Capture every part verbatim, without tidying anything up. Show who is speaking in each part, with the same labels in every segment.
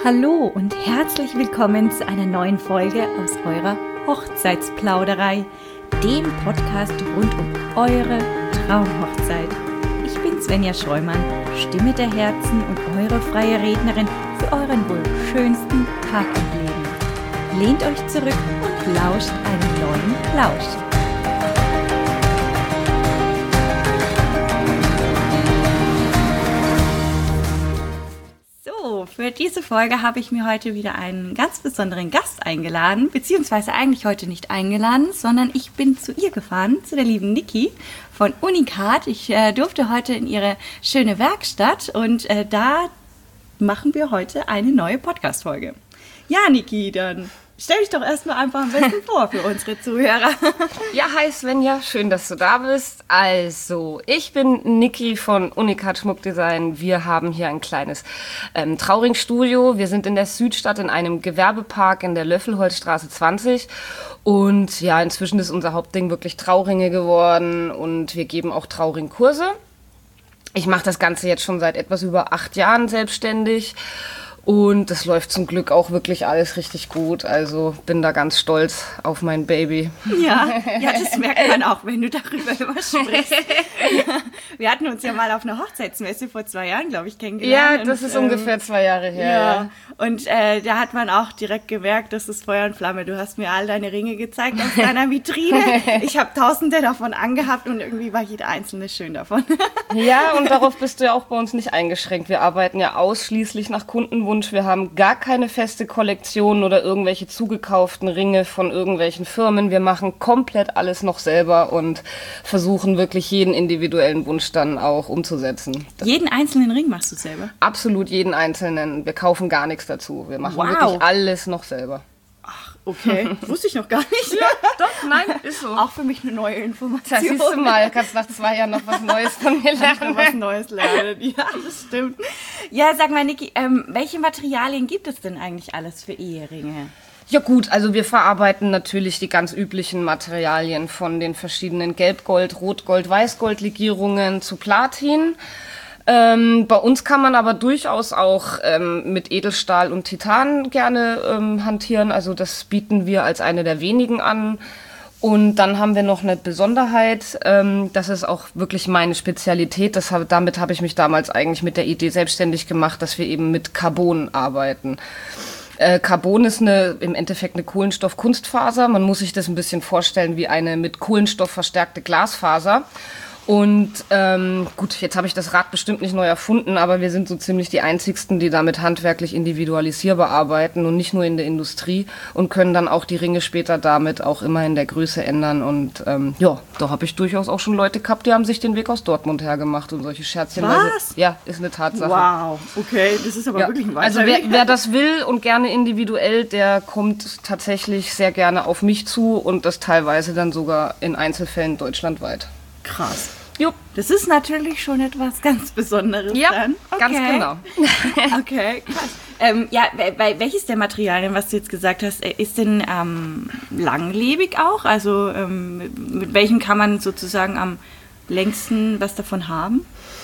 Speaker 1: Hallo und herzlich willkommen zu einer neuen Folge aus eurer Hochzeitsplauderei, dem Podcast rund um eure Traumhochzeit. Ich bin Svenja Scheumann, Stimme der Herzen und eure freie Rednerin für euren wohl schönsten Tag im Leben. Lehnt euch zurück und lauscht einen neuen Plausch. Für diese Folge habe ich mir heute wieder einen ganz besonderen Gast eingeladen, beziehungsweise eigentlich heute nicht eingeladen, sondern ich bin zu ihr gefahren, zu der lieben Niki von Unikat. Ich äh, durfte heute in ihre schöne Werkstatt und äh, da machen wir heute eine neue Podcast-Folge. Ja, Niki, dann stell dich doch erstmal einfach am besten vor für unsere Zuhörer.
Speaker 2: Ja, hi Svenja, schön, dass du da bist. Also, ich bin Niki von Unikat Schmuckdesign. Wir haben hier ein kleines ähm, Trauringstudio. Wir sind in der Südstadt in einem Gewerbepark in der Löffelholzstraße zwanzig. Und ja, inzwischen ist unser Hauptding wirklich Trauringe geworden und wir geben auch Trauringkurse. Ich mache das Ganze jetzt schon seit etwas über acht Jahren selbstständig. Und das läuft zum Glück auch wirklich alles richtig gut. Also bin da ganz stolz auf mein Baby.
Speaker 1: Ja, ja, das merkt man auch, wenn du darüber immer sprichst. Wir hatten uns ja mal auf einer Hochzeitsmesse vor zwei Jahren, glaube ich, kennengelernt.
Speaker 2: Ja, das
Speaker 1: und,
Speaker 2: ist
Speaker 1: ähm,
Speaker 2: ungefähr zwei Jahre her.
Speaker 1: Ja,
Speaker 2: ja.
Speaker 1: Und äh, da hat man auch direkt gemerkt, das ist Feuer und Flamme. Du hast mir all deine Ringe gezeigt aus deiner Vitrine. Ich habe tausende davon angehabt und irgendwie war jeder einzelne schön davon.
Speaker 2: Ja, und darauf bist du ja auch bei uns nicht eingeschränkt. Wir arbeiten ja ausschließlich nach Kundenwunsch. Wir haben gar keine feste Kollektion oder irgendwelche zugekauften Ringe von irgendwelchen Firmen. Wir machen komplett alles noch selber und versuchen wirklich jeden individuellen Wunsch dann auch umzusetzen. Das
Speaker 1: Jeden einzelnen Ring machst du selber?
Speaker 2: Absolut jeden einzelnen. Wir kaufen gar nichts dazu. Wir machen
Speaker 1: Wow.
Speaker 2: wirklich alles noch selber.
Speaker 1: Ach, okay. Wusste ich noch gar nicht.
Speaker 2: Ja, doch, nein, ist so.
Speaker 1: Auch für mich eine neue Information.
Speaker 2: Das siehst du mal, kannst nach zwei Jahren noch was Neues von mir
Speaker 1: Kann ich noch was
Speaker 2: lernen.
Speaker 1: Neues lernen. Ja, das stimmt. Ja, sag mal, Niki, ähm, welche Materialien gibt es denn eigentlich alles für Eheringe?
Speaker 2: Ja gut, also wir verarbeiten natürlich die ganz üblichen Materialien von den verschiedenen Gelbgold, Rotgold, Weißgold-Legierungen zu Platin. Ähm, bei uns kann man aber durchaus auch ähm, mit Edelstahl und Titan gerne ähm, hantieren. Also das bieten wir als eine der wenigen an. Und dann haben wir noch eine Besonderheit, ähm, das ist auch wirklich meine Spezialität. Das hab, damit habe ich mich damals eigentlich mit der Idee selbstständig gemacht, dass wir eben mit Carbon arbeiten. Äh, Carbon ist eine, im Endeffekt eine Kohlenstoff-Kunstfaser. Man muss sich das ein bisschen vorstellen wie eine mit Kohlenstoff verstärkte Glasfaser. Und ähm, gut, jetzt habe ich das Rad bestimmt nicht neu erfunden, aber wir sind so ziemlich die Einzigsten, die damit handwerklich individualisierbar arbeiten und nicht nur in der Industrie und können dann auch die Ringe später damit auch immer in der Größe ändern. Und ähm, ja, da habe ich durchaus auch schon Leute gehabt, die haben sich den Weg aus Dortmund hergemacht und solche Scherzchen.
Speaker 1: Was?
Speaker 2: Also, ja, ist eine Tatsache.
Speaker 1: Wow, okay, das ist aber
Speaker 2: Ja,
Speaker 1: wirklich ein
Speaker 2: also
Speaker 1: weiter
Speaker 2: wer,
Speaker 1: Weg.
Speaker 2: wer das will und gerne individuell, der kommt tatsächlich sehr gerne auf mich zu und das teilweise dann sogar in Einzelfällen deutschlandweit.
Speaker 1: Krass.
Speaker 2: Jupp.
Speaker 1: Das ist natürlich schon etwas ganz Besonderes
Speaker 2: Ja,
Speaker 1: dann. Okay.
Speaker 2: ganz genau.
Speaker 1: Okay, krass. Ähm, ja, bei welches der Materialien, was du jetzt gesagt hast, ist denn ähm, langlebig auch? Also ähm, mit welchem kann man sozusagen am längsten was davon haben?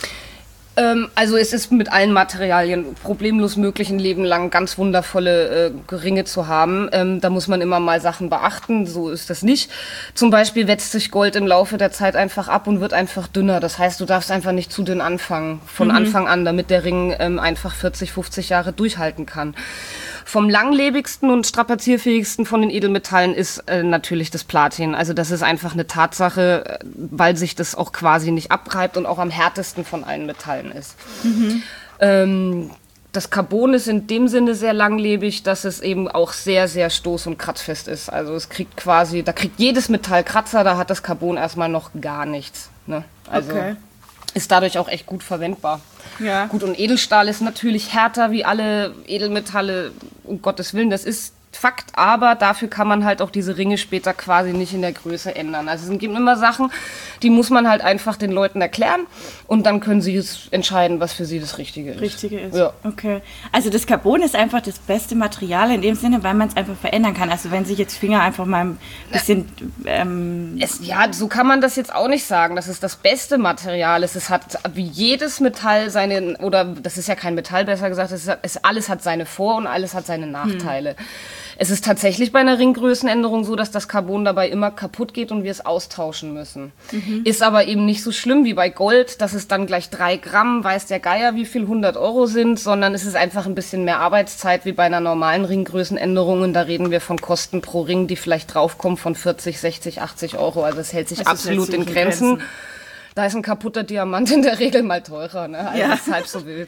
Speaker 2: Ähm, also es ist mit allen Materialien problemlos möglich, ein Leben lang ganz wundervolle äh, Ringe zu haben. Ähm, da muss man immer mal Sachen beachten, so ist das nicht. Zum Beispiel wetzt sich Gold im Laufe der Zeit einfach ab und wird einfach dünner. Das heißt, du darfst einfach nicht zu dünn anfangen, von mhm. Anfang an, damit der Ring ähm, einfach vierzig, fünfzig Jahre durchhalten kann. Vom langlebigsten und strapazierfähigsten von den Edelmetallen ist äh, natürlich das Platin. Also das ist einfach eine Tatsache, weil sich das auch quasi nicht abreibt und auch am härtesten von allen Metallen ist. Mhm. Ähm, das Carbon ist in dem Sinne sehr langlebig, dass es eben auch sehr, sehr stoß- und kratzfest ist. Also es kriegt quasi, da kriegt jedes Metall Kratzer, da hat das Carbon erstmal noch gar nichts. Ne? Also
Speaker 1: okay.
Speaker 2: Ist dadurch auch echt gut verwendbar.
Speaker 1: Ja.
Speaker 2: Gut, und Edelstahl ist natürlich härter wie alle Edelmetalle, um Gottes Willen. Das ist Fakt, aber dafür kann man halt auch diese Ringe später quasi nicht in der Größe ändern. Also es gibt immer Sachen, die muss man halt einfach den Leuten erklären und dann können sie es entscheiden, was für sie das Richtige ist.
Speaker 1: Richtige ist,
Speaker 2: ja.
Speaker 1: Okay. Also das Carbon ist einfach das beste Material in dem Sinne, weil man es einfach verändern kann. Also wenn sich jetzt Finger einfach mal ein bisschen... Ähm
Speaker 2: es, ja, so kann man das jetzt auch nicht sagen, dass es das beste Material ist. Es hat wie jedes Metall seine, oder das ist ja kein Metall, besser gesagt, es, hat, es alles hat seine Vor- und alles hat seine Nachteile. Hm. Es ist tatsächlich bei einer Ringgrößenänderung so, dass das Carbon dabei immer kaputt geht und wir es austauschen müssen. Mhm. Ist aber eben nicht so schlimm wie bei Gold, dass es dann gleich drei Gramm, weiß der Geier, wie viel hundert Euro sind, sondern es ist einfach ein bisschen mehr Arbeitszeit wie bei einer normalen Ringgrößenänderung. Und da reden wir von Kosten pro Ring, die vielleicht draufkommen von vierzig, sechzig, achtzig Euro. Also es hält sich also absolut in Grenzen. Grenzen. Da ist ein kaputter Diamant in der Regel mal teurer, ne? Also ja. Ist halb so wild.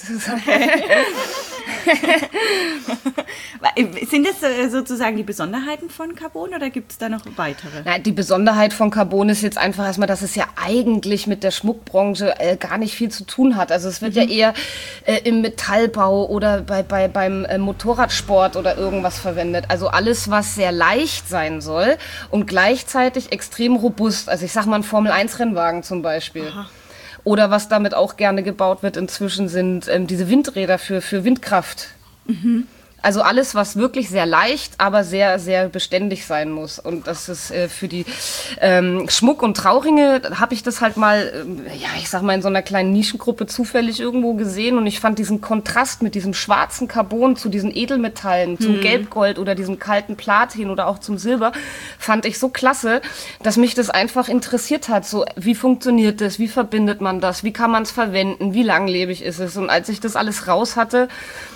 Speaker 1: Sind das sozusagen die Besonderheiten von Carbon oder gibt es da noch weitere?
Speaker 2: Na, die Besonderheit von Carbon ist jetzt einfach erstmal, dass es ja eigentlich mit der Schmuckbranche äh, gar nicht viel zu tun hat. Also es wird mhm. ja eher äh, im Metallbau oder bei, bei, beim äh, Motorradsport oder irgendwas verwendet. Also alles, was sehr leicht sein soll und gleichzeitig extrem robust. Also ich sag mal ein Formel eins Rennwagen zum Beispiel. Aha. Oder was damit auch gerne gebaut wird inzwischen sind ähm, diese Windräder für, für Windkraft. Mhm. Also alles, was wirklich sehr leicht, aber sehr, sehr beständig sein muss. Und das ist äh, für die ähm, Schmuck- und Trauringe, habe ich das halt mal, ähm, ja, ich sag mal, in so einer kleinen Nischengruppe zufällig irgendwo gesehen. Und ich fand diesen Kontrast mit diesem schwarzen Carbon zu diesen Edelmetallen, zum mhm. Gelbgold oder diesem kalten Platin oder auch zum Silber, fand ich so klasse, dass mich das einfach interessiert hat. So, wie funktioniert das? Wie verbindet man das? Wie kann man es verwenden? Wie langlebig ist es? Und als ich das alles raus hatte,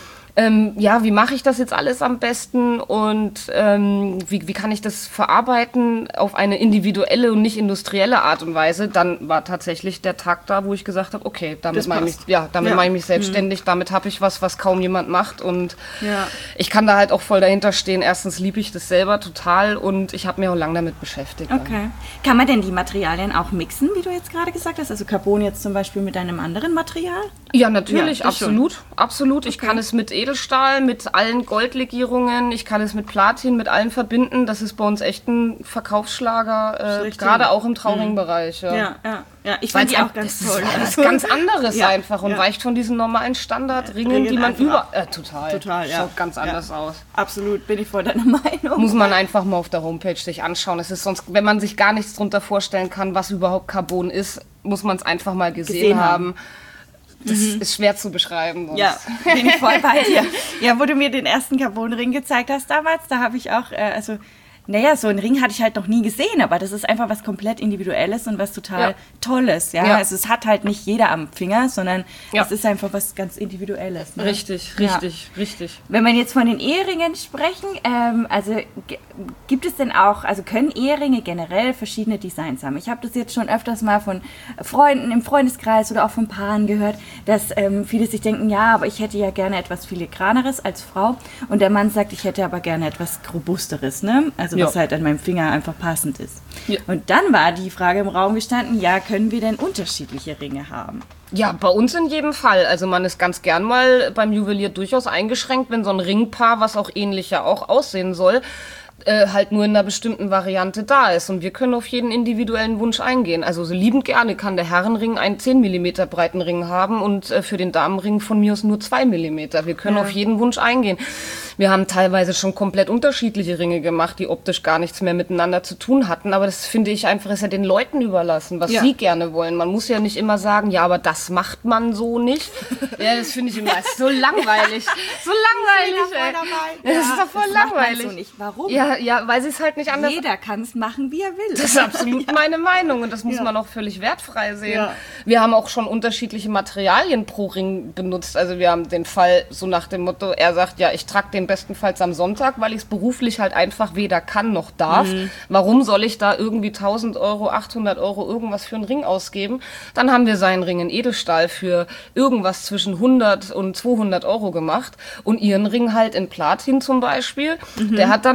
Speaker 2: Ähm, ja, wie mache ich das jetzt alles am besten und ähm, wie, wie kann ich das verarbeiten auf eine individuelle und nicht industrielle Art und Weise, dann war tatsächlich der Tag da, wo ich gesagt habe, okay, damit mache ich, ja, damit ja. mache ich mich selbstständig, mhm. damit habe ich was, was kaum jemand macht und ja. ich kann da halt auch voll dahinter stehen. Erstens liebe ich das selber total und ich habe mich auch lange damit beschäftigt.
Speaker 1: Okay. Kann man denn die Materialien auch mixen, wie du jetzt gerade gesagt hast? Also Carbon jetzt zum Beispiel mit einem anderen Material?
Speaker 2: Ja, natürlich, ja, absolut, schon. absolut. Ich okay. kann es mit Edelstahl, mit allen Goldlegierungen, ich kann es mit Platin, mit allen verbinden. Das ist bei uns echt ein Verkaufsschlager, äh, gerade auch im Trauringbereich. Ja,
Speaker 1: ja, ja. ja. Ich finde die auch ganz toll.
Speaker 2: Das ist was ganz anderes ja, einfach und ja. weicht von diesen normalen Standardringen, die man über... Äh, total,
Speaker 1: total ja.
Speaker 2: Schaut ganz anders
Speaker 1: ja.
Speaker 2: aus.
Speaker 1: Absolut, bin ich voll deiner Meinung.
Speaker 2: Muss man einfach mal auf der Homepage sich anschauen. Es ist sonst, wenn man sich gar nichts drunter vorstellen kann, was überhaupt Carbon ist, muss man es einfach mal gesehen, gesehen haben. haben. Das mhm. ist schwer zu beschreiben. Sonst.
Speaker 1: Ja, bin ich voll bei dir. Ja, wo du mir den ersten Carbon-Ring gezeigt hast damals, da habe ich auch, äh, also, naja, so einen Ring hatte ich halt noch nie gesehen, aber das ist einfach was komplett Individuelles und was total ja. Tolles, ja? ja. Also es hat halt nicht jeder am Finger, sondern ja. es ist einfach was ganz Individuelles. Ne?
Speaker 2: Richtig, richtig, ja. richtig.
Speaker 1: Wenn wir jetzt von den Eheringen sprechen, ähm, also g- gibt es denn auch, also können Eheringe generell verschiedene Designs haben? Ich habe das jetzt schon öfters mal von Freunden im Freundeskreis oder auch von Paaren gehört, dass ähm, viele sich denken, ja, aber ich hätte ja gerne etwas Filigraneres als Frau und der Mann sagt, ich hätte aber gerne etwas Robusteres, ne? Also was ja. halt an meinem Finger einfach passend ist. Ja. Und dann war die Frage im Raum gestanden, ja, können wir denn unterschiedliche Ringe haben?
Speaker 2: Ja, bei uns in jedem Fall. Also man ist ganz gern mal beim Juwelier durchaus eingeschränkt, wenn so ein Ringpaar, was auch ähnlich ja auch aussehen soll, äh, halt nur in einer bestimmten Variante da ist. Und wir können auf jeden individuellen Wunsch eingehen. Also so liebend gerne kann der Herrenring einen zehn Millimeter breiten Ring haben und äh, für den Damenring von mir aus nur zwei Millimeter. Wir können ja. auf jeden Wunsch eingehen. Wir haben teilweise schon komplett unterschiedliche Ringe gemacht, die optisch gar nichts mehr miteinander zu tun hatten. Aber das finde ich einfach, ist ja den Leuten überlassen, was ja. sie gerne wollen. Man muss ja nicht immer sagen, ja, aber das macht man so nicht. Ja, das finde ich immer so langweilig. So langweilig, ey. Das ja, ist doch voll
Speaker 1: das
Speaker 2: langweilig.
Speaker 1: Macht man so nicht. Warum?
Speaker 2: Ja, ja, weil sie es halt nicht anders...
Speaker 1: Jeder kann es machen, wie er will.
Speaker 2: Das ist absolut ja. meine Meinung und das muss ja. man auch völlig wertfrei sehen. Ja. Wir haben auch schon unterschiedliche Materialien pro Ring benutzt. Also wir haben den Fall so nach dem Motto, er sagt, ja, ich trage den bestenfalls am Sonntag, weil ich es beruflich halt einfach weder kann noch darf. Mhm. Warum soll ich da irgendwie tausend Euro, achthundert Euro irgendwas für einen Ring ausgeben? Dann haben wir seinen Ring in Edelstahl für irgendwas zwischen hundert und zweihundert Euro gemacht und ihren Ring halt in Platin zum Beispiel. Mhm. Der hat dann eben meinen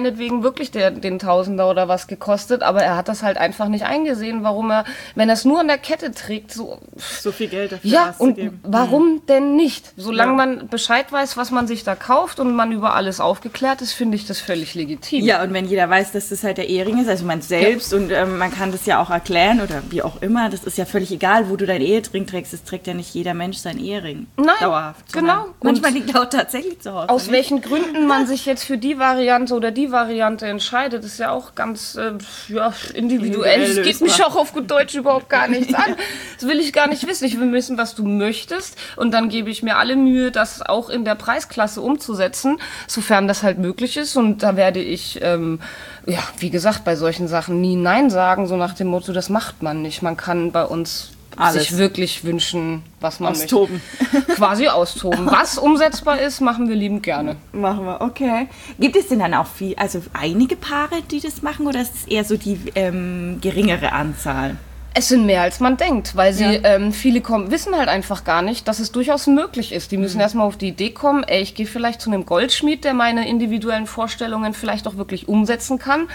Speaker 2: meinetwegen wirklich der, den Tausender oder was gekostet, aber er hat das halt einfach nicht eingesehen, warum er, wenn er es nur an der Kette trägt, so...
Speaker 3: So viel Geld dafür
Speaker 2: ja,
Speaker 3: auszugeben.
Speaker 2: Und warum mhm. denn nicht? Solange
Speaker 3: ja.
Speaker 2: man Bescheid weiß, was man sich da kauft und man über alles aufgeklärt ist, finde ich das völlig legitim.
Speaker 3: Ja, und wenn jeder weiß, dass das halt der Ehering ist, also man selbst ja. und ähm, man kann das ja auch erklären oder wie auch immer, das ist ja völlig egal, wo du deinen Ehering trägst, es trägt ja nicht jeder Mensch seinen Ehering.
Speaker 2: Nein,
Speaker 3: dauerhaft.
Speaker 2: Genau.
Speaker 3: Manchmal liegt er auch tatsächlich zu Hause.
Speaker 2: Aus nicht? welchen Gründen man sich jetzt für die Variante oder die Variante entscheidet, ist ja auch ganz äh, ja, individuell. Es geht mich auch auf gut Deutsch überhaupt gar nichts an. Das will ich gar nicht wissen. Ich will wissen, was du möchtest und dann gebe ich mir alle Mühe, das auch in der Preisklasse umzusetzen, sofern das halt möglich ist. Und da werde ich, ähm, ja, wie gesagt, bei solchen Sachen nie Nein sagen, so nach dem Motto, das macht man nicht. Man kann bei uns alles sich wirklich wünschen, was man
Speaker 3: austoben.
Speaker 2: möchte. Quasi austoben. Was umsetzbar ist, machen wir liebend gerne.
Speaker 3: Machen wir, okay. Gibt es denn dann auch viel, also einige Paare, die das machen oder ist es eher so die ähm, geringere Anzahl?
Speaker 2: Es sind mehr, als man denkt, weil sie,
Speaker 3: ja.
Speaker 2: ähm, viele kommen, wissen halt einfach gar nicht, dass es durchaus möglich ist. Die müssen mhm. erstmal auf die Idee kommen, ey, ich gehe vielleicht zu einem Goldschmied, der meine individuellen Vorstellungen vielleicht auch wirklich umsetzen kann.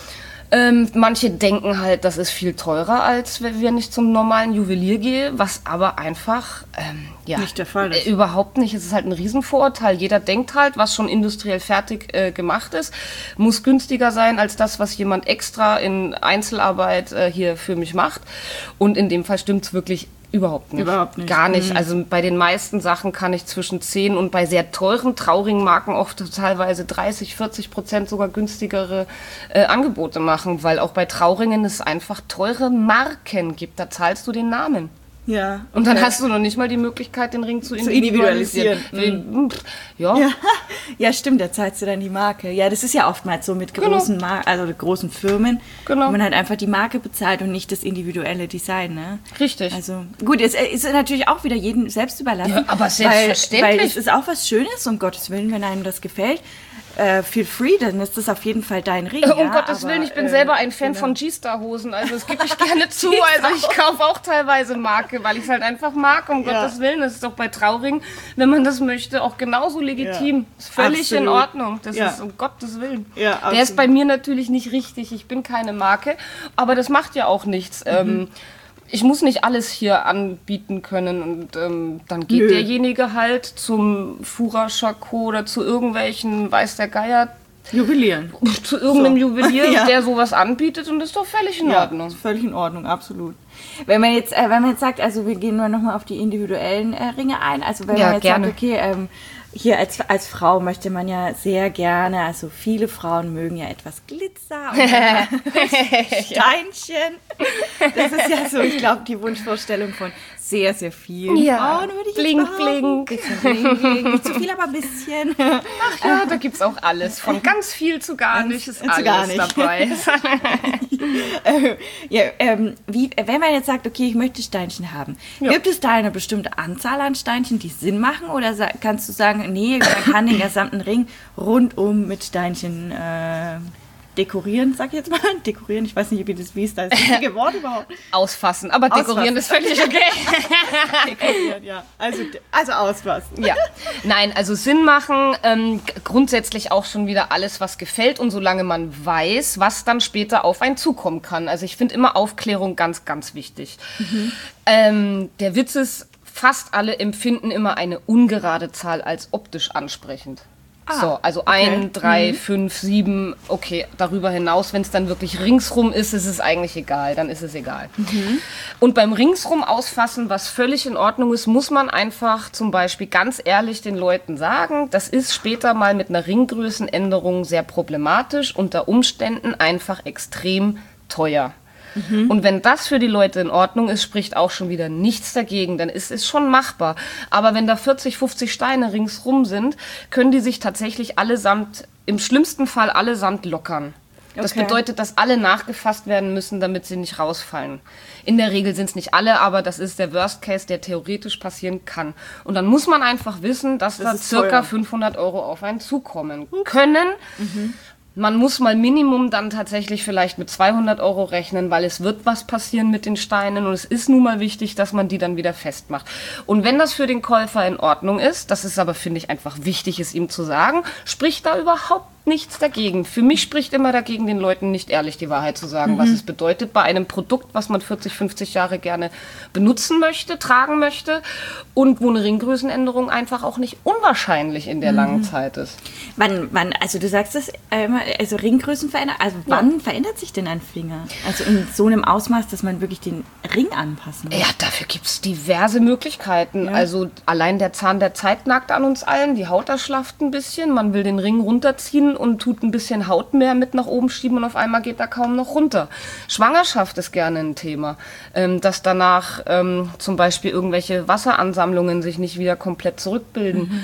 Speaker 2: Ähm, manche denken halt, das ist viel teurer, als wenn ich zum normalen Juwelier gehe, was aber einfach ähm, ja,
Speaker 3: nicht der Fall ist.
Speaker 2: Äh, überhaupt nicht. Es ist halt ein Riesenvorurteil. Jeder denkt halt, was schon industriell fertig äh, gemacht ist, muss günstiger sein als das, was jemand extra in Einzelarbeit äh, hier für mich macht. Und in dem Fall stimmt es wirklich Überhaupt nicht.
Speaker 3: Überhaupt nicht.
Speaker 2: Gar nicht.
Speaker 3: Mhm.
Speaker 2: Also bei den meisten Sachen kann ich zwischen zehn und bei sehr teuren, traurigen Marken oft teilweise dreißig, vierzig Prozent sogar günstigere äh, Angebote machen, weil auch bei Traurigen es einfach teure Marken gibt. Da zahlst du den Namen.
Speaker 3: Ja. Okay.
Speaker 2: Und dann hast du noch nicht mal die Möglichkeit, den Ring zu individualisieren.
Speaker 3: Zu individualisieren. Mhm.
Speaker 2: Ja.
Speaker 3: ja. Ja, stimmt, da zahlst du dann die Marke. Ja, das ist ja oftmals so mit großen, genau. Mar- also großen Firmen,
Speaker 2: genau.
Speaker 3: wo man halt einfach die Marke bezahlt und nicht das individuelle Design. Ne?
Speaker 2: Richtig.
Speaker 3: Also gut, es ist natürlich auch wieder jedem selbst überlassen.
Speaker 2: Ja, aber selbstverständlich.
Speaker 3: Weil, weil es ist auch was Schönes, um Gottes Willen, wenn einem das gefällt. Äh, feel free, dann ist das auf jeden Fall dein Ring.
Speaker 2: Um
Speaker 3: ja,
Speaker 2: Gottes
Speaker 3: aber,
Speaker 2: Willen, ich bin
Speaker 3: äh,
Speaker 2: selber ein Fan
Speaker 3: genau.
Speaker 2: von G-Star-Hosen, also das gebe ich gerne zu, also ich kaufe auch teilweise Marke, weil ich es halt einfach mag, um ja. Gottes Willen, das ist doch bei Trauringen, wenn man das möchte, auch genauso legitim, ja. ist völlig absolut. In Ordnung, das ja. ist um Gottes Willen.
Speaker 3: Ja,
Speaker 2: der ist bei mir natürlich nicht richtig, ich bin keine Marke, aber das macht ja auch nichts. Mhm. Ähm, Ich muss nicht alles hier anbieten können und ähm, dann geht Nö. derjenige halt zum Fura Charcot oder zu irgendwelchen, weiß der Geier,
Speaker 3: Juwelieren.
Speaker 2: Zu irgendeinem so. Juwelier,
Speaker 3: ja.
Speaker 2: der sowas anbietet und das ist doch völlig in
Speaker 3: ja,
Speaker 2: Ordnung.
Speaker 3: Ist völlig in Ordnung, absolut. Wenn man jetzt, äh, wenn man jetzt sagt, also wir gehen nur nochmal auf die individuellen äh, Ringe ein, also wenn
Speaker 2: ja,
Speaker 3: man jetzt
Speaker 2: gerne.
Speaker 3: sagt, okay, ähm, hier als, als Frau möchte man ja sehr gerne, also viele Frauen mögen ja etwas Glitzer und Steinchen. Das ist ja so, ich glaube, die Wunschvorstellung von sehr, sehr vielen
Speaker 2: ja.
Speaker 3: Frauen, würde ich
Speaker 2: bling,
Speaker 3: jetzt behaupten.
Speaker 2: bling.
Speaker 3: Bling, bling. Nicht zu viel, aber ein bisschen.
Speaker 2: Ach ja, da gibt es auch alles. Von ganz viel zu gar nicht ist alles
Speaker 3: gar nicht.
Speaker 2: dabei.
Speaker 3: äh, ja, ähm, wie, wenn man jetzt sagt, okay, ich möchte Steinchen haben, ja. gibt es da eine bestimmte Anzahl an Steinchen, die Sinn machen? Oder sa- kannst du sagen, nee, man kann den gesamten Ring rundum mit Steinchen äh, dekorieren, sag ich jetzt mal. Dekorieren, ich weiß nicht, wie das wie ist das richtige Wort überhaupt.
Speaker 2: Ausfassen, aber dekorieren
Speaker 3: ausfassen.
Speaker 2: Ist völlig okay.
Speaker 3: Dekorieren, ja. Also, also ausfassen.
Speaker 2: Ja, nein, also Sinn machen, ähm, grundsätzlich auch schon wieder alles, was gefällt und solange man weiß, was dann später auf einen zukommen kann. Also ich finde immer Aufklärung ganz, ganz wichtig. Mhm. Ähm, der Witz ist, fast alle empfinden immer eine ungerade Zahl als optisch ansprechend.
Speaker 3: Ah,
Speaker 2: so, also
Speaker 3: okay.
Speaker 2: ein, drei,
Speaker 3: mhm.
Speaker 2: fünf, sieben, okay, darüber hinaus, wenn es dann wirklich ringsrum ist, ist es eigentlich egal, dann ist es egal. Mhm. Und beim ringsrum ausfassen, was völlig in Ordnung ist, muss man einfach zum Beispiel ganz ehrlich den Leuten sagen, das ist später mal mit einer Ringgrößenänderung sehr problematisch, unter Umständen einfach extrem teuer. Mhm. Und wenn das für die Leute in Ordnung ist, spricht auch schon wieder nichts dagegen, dann ist es schon machbar. Aber wenn da vierzig, fünfzig Steine ringsrum sind, können die sich tatsächlich allesamt, im schlimmsten Fall allesamt lockern. Das okay. bedeutet, dass alle nachgefasst werden müssen, damit sie nicht rausfallen. In der Regel sind es nicht alle, aber das ist der Worst Case, der theoretisch passieren kann. Und dann muss man einfach wissen, dass das da circa teuer. fünfhundert Euro auf einen zukommen können. Mhm. Man muss mal Minimum dann tatsächlich vielleicht mit zweihundert Euro rechnen, weil es wird was passieren mit den Steinen und es ist nun mal wichtig, dass man die dann wieder festmacht. Und wenn das für den Käufer in Ordnung ist, das ist aber, finde ich, einfach wichtig, es ihm zu sagen, spricht da überhaupt nichts dagegen. Für mich spricht immer dagegen, den Leuten nicht ehrlich die Wahrheit zu sagen, mhm. was es bedeutet bei einem Produkt, was man vierzig, fünfzig Jahre gerne benutzen möchte, tragen möchte und wo eine Ringgrößenänderung einfach auch nicht unwahrscheinlich in der mhm. langen Zeit ist.
Speaker 3: Wann, wann, also du sagst das, also Ringgrößen verändern, also wann ja. verändert sich denn ein Finger? Also in so einem Ausmaß, dass man wirklich den Ring anpassen muss?
Speaker 2: Ja, dafür gibt es diverse Möglichkeiten. Ja. Also allein der Zahn der Zeit nagt an uns allen, die Haut erschlafft ein bisschen, man will den Ring runterziehen und tut ein bisschen Haut mehr mit nach oben schieben und auf einmal geht er kaum noch runter. Schwangerschaft ist gerne ein Thema, ähm, dass danach ähm, zum Beispiel irgendwelche Wasseransammlungen sich nicht wieder komplett zurückbilden. Mhm.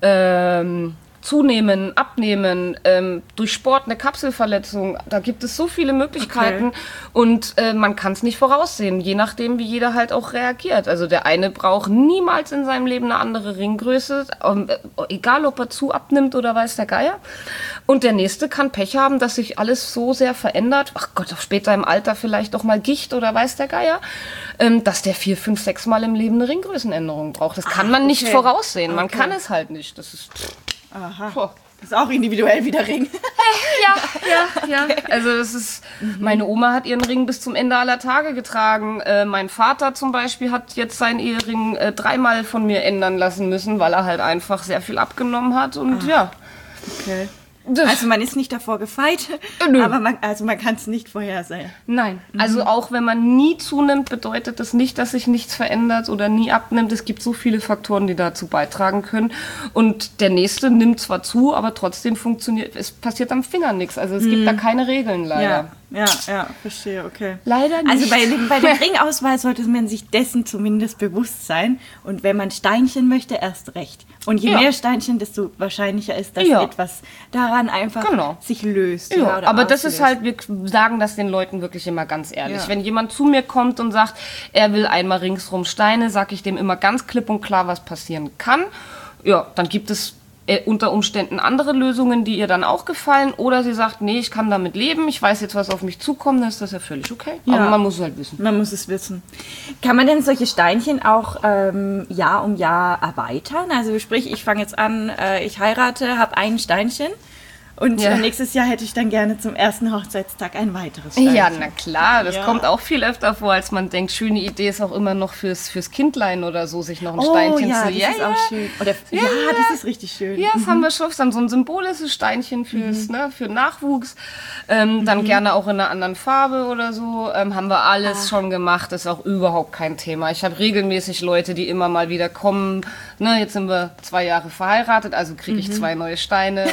Speaker 2: Ähm, Zunehmen, abnehmen, ähm, durch Sport eine Kapselverletzung, da gibt es so viele Möglichkeiten okay. und äh, man kann es nicht voraussehen, je nachdem, wie jeder halt auch reagiert. Also der eine braucht niemals in seinem Leben eine andere Ringgröße, ähm, egal ob er zu abnimmt oder weiß der Geier. Und der nächste kann Pech haben, dass sich alles so sehr verändert, ach Gott, auch später im Alter vielleicht auch mal Gicht oder weiß der Geier, ähm, dass der vier, fünf, sechs Mal im Leben eine Ringgrößenänderung braucht. Das kann ah, man okay. nicht voraussehen, man okay. kann es halt nicht. Das ist...
Speaker 3: Aha. Oh. Das ist auch individuell wieder Ring.
Speaker 2: Ja, ja, ja. Okay. Also das ist, meine Oma hat ihren Ring bis zum Ende aller Tage getragen. Äh, mein Vater zum Beispiel hat jetzt seinen Ehering äh, dreimal von mir ändern lassen müssen, weil er halt einfach sehr viel abgenommen hat und ah. ja.
Speaker 3: Okay. Also man ist nicht davor gefeit, Nö. aber man, also man kann es nicht vorhersehen.
Speaker 2: Nein, mhm. also auch wenn man nie zunimmt, bedeutet das nicht, dass sich nichts verändert oder nie abnimmt. Es gibt so viele Faktoren, die dazu beitragen können. Und der Nächste nimmt zwar zu, aber trotzdem funktioniert, es passiert am Finger nichts. Also es mhm. gibt da keine Regeln leider.
Speaker 3: Ja. Ja, ja, verstehe, okay.
Speaker 2: Leider nicht.
Speaker 3: Also bei, bei der Ringauswahl sollte man sich dessen zumindest bewusst sein. Und wenn man Steinchen möchte, erst recht. Und je ja. mehr Steinchen, desto wahrscheinlicher ist, dass ja. etwas daran einfach genau. sich löst.
Speaker 2: Ja, ja oder aber auslöst. Das ist halt, wir sagen das den Leuten wirklich immer ganz ehrlich. Ja. Wenn jemand zu mir kommt und sagt, er will einmal ringsrum Steine, sage ich dem immer ganz klipp und klar, was passieren kann. Ja, dann gibt es Äh, unter Umständen andere Lösungen, die ihr dann auch gefallen, oder sie sagt, nee, ich kann damit leben, ich weiß jetzt, was auf mich zukommt, dann ist das ja völlig okay. Ja. Aber man muss es halt wissen.
Speaker 3: Man muss es wissen. Kann man denn solche Steinchen auch ähm, Jahr um Jahr erweitern? Also sprich, ich fange jetzt an, äh, ich heirate, habe ein Steinchen und ja. nächstes Jahr hätte ich dann gerne zum ersten Hochzeitstag ein weiteres Steinchen.
Speaker 2: Ja, na klar, das ja. kommt auch viel öfter vor, als man denkt. Schöne Idee ist auch immer noch fürs, fürs Kindlein oder so, sich noch ein
Speaker 3: oh,
Speaker 2: Steinchen
Speaker 3: ja,
Speaker 2: zu...
Speaker 3: Das ja, ist ja, auch schön. Oder, ja, ja, das ist richtig schön.
Speaker 2: Ja, das mhm. haben wir schon. Dann so ein symbolisches Steinchen fürs, mhm. ne, für Nachwuchs. Ähm, mhm. Dann gerne auch in einer anderen Farbe oder so. Ähm, haben wir alles ah. schon gemacht. Das ist auch überhaupt kein Thema. Ich habe regelmäßig Leute, die immer mal wieder kommen. Ne, jetzt sind wir zwei Jahre verheiratet, also kriege ich mhm. zwei neue Steine.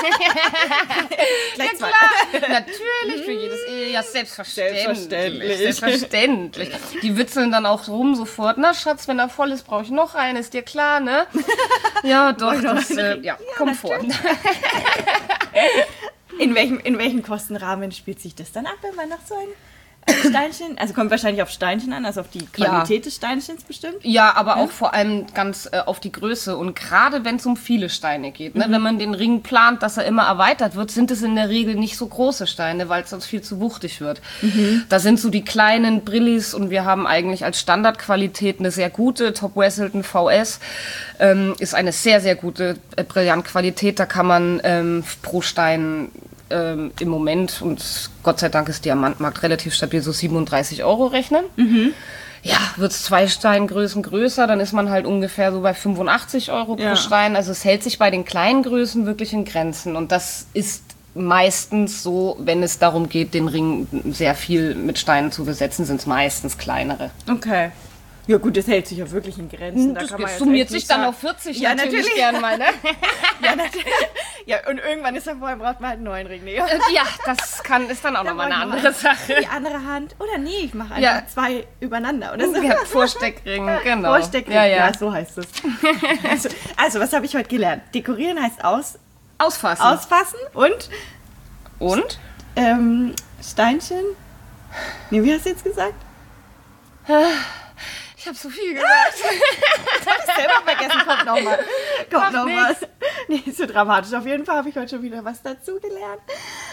Speaker 3: Ja
Speaker 2: klar, natürlich, für jedes Ehejahr, selbstverständlich.
Speaker 3: Selbstverständlich.
Speaker 2: Selbstverständlich. Die witzeln dann auch rum sofort. Na Schatz, wenn er voll ist, brauche ich noch einen, ist dir klar, ne? Ja, doch, das äh, ja, ja, kommt vor.
Speaker 3: In welchem, in welchem Kostenrahmen spielt sich das dann ab, wenn man noch so ein Steinchen, also kommt wahrscheinlich auf Steinchen an, also auf die Qualität ja. des Steinchens bestimmt.
Speaker 2: Ja, aber ja. auch vor allem ganz äh, auf die Größe und gerade wenn es um viele Steine geht, ne? Mhm. Wenn man den Ring plant, dass er immer erweitert wird, sind es in der Regel nicht so große Steine, weil es sonst viel zu wuchtig wird. Mhm. Da sind so die kleinen Brillis und wir haben eigentlich als Standardqualität eine sehr gute, Top Wesselton V S, ähm, ist eine sehr, sehr gute äh, Brillantqualität, da kann man ähm, pro Stein Ähm, im Moment, und Gott sei Dank ist Diamantmarkt relativ stabil, so siebenunddreißig Euro rechnen. Mhm. Ja, wird es zwei Steingrößen größer, dann ist man halt ungefähr so bei fünfundachtzig Euro pro ja. Stein. Also es hält sich bei den kleinen Größen wirklich in Grenzen. Und das ist meistens so, wenn es darum geht, den Ring sehr viel mit Steinen zu besetzen, sind es meistens kleinere.
Speaker 3: Okay. Ja gut, das hält sich ja wirklich in Grenzen.
Speaker 2: Da
Speaker 3: das
Speaker 2: kann man summiert sich dann auf vierzig
Speaker 3: ja,
Speaker 2: natürlich,
Speaker 3: natürlich.
Speaker 2: Gern mal, ne?
Speaker 3: ja, natürlich. Ja, und irgendwann ist dann vorher, braucht man halt einen neuen Ring. Nee.
Speaker 2: Ja, das kann, ist dann auch nochmal eine andere Sache.
Speaker 3: Die andere Hand. Oder nee, ich mache einfach
Speaker 2: ja.
Speaker 3: zwei übereinander. Oder so.
Speaker 2: Ja, Vorsteckring, genau.
Speaker 3: Vorsteckring, ja, ja. ja, so heißt es. also, also, was habe ich heute gelernt? Dekorieren heißt aus...
Speaker 2: Ausfassen.
Speaker 3: Ausfassen und...
Speaker 2: Und?
Speaker 3: Ähm, Steinchen. Nee, wie hast du jetzt gesagt?
Speaker 2: Ich habe so viel gesagt.
Speaker 3: Das habe ich selber vergessen. Kommt noch mal. Kommt noch was. Nee, so dramatisch. Auf jeden Fall habe ich heute schon wieder was dazu gelernt.